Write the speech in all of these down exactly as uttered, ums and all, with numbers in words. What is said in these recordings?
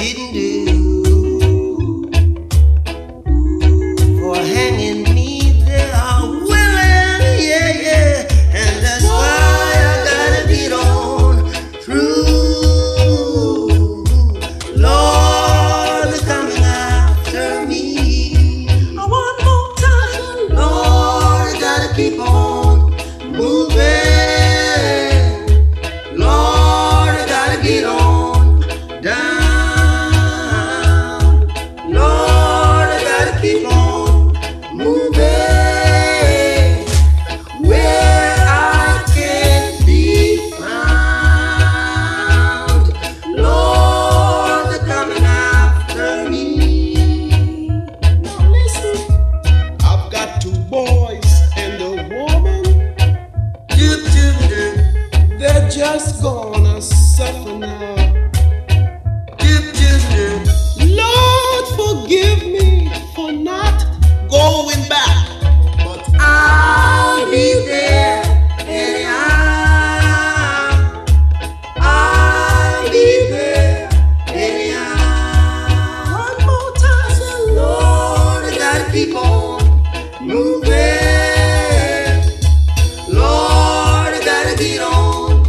didn't do for hanging me, they are willing, yeah, yeah, and that's why I gotta get on through. Lord is coming after me. One more time, Lord, I gotta keep on moving. Lord, I gotta get on down. Lord, I gotta keep on moving where I can be found. Lord, they're coming after me. Now listen, I've got two boys and a woman. doop doop doop, They're just gonna suffer now. doop doop doop. Lord, forgive me for not going back, but I'll be there anyhow. I'll be there anyhow. One more time, say, Lord, I gotta keep on moving. Lord, I gotta get on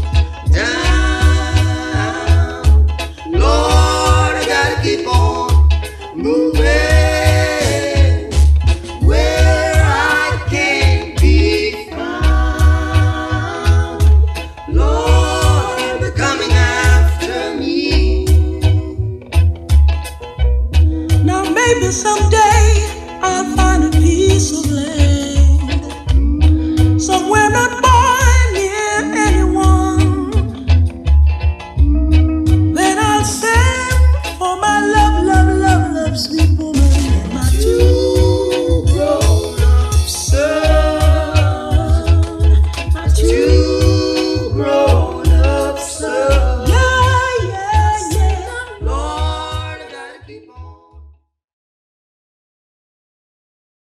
down. Lord, I gotta keep on moving where I can be found. Lord, they're coming after me. Now maybe someday I'll find a piece of land somewhere not